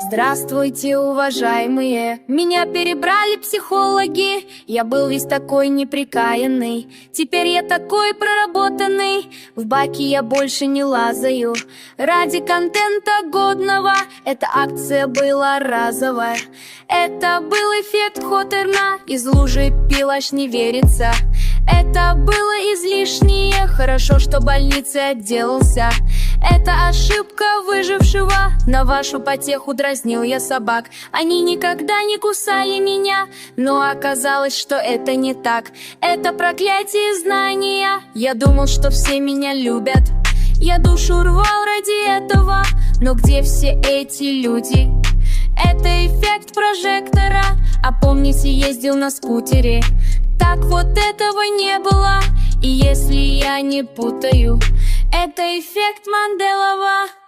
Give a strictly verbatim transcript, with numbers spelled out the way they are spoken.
Здравствуйте, уважаемые. Меня перебрали психологи. Я был весь такой неприкаянный. Теперь я такой проработанный. В баке я больше не лазаю. Ради контента годного. Эта акция была разовая. Это был эффект Хоторна. Из лужи пил, аж не верится. Это было излишнее. Хорошо, что больницей отделался. Это ошибка выжившего. На вашу потеху дразнил я собак. Они никогда не кусали меня, но оказалось, что это не так. Это проклятие знания. Я думал, что все меня любят. Я душу рвал ради этого. Но где все эти люди? Это эффект прожектора. А помните, ездил на скутере? Так вот этого не было. И если я не путаю, это эффект Манделова.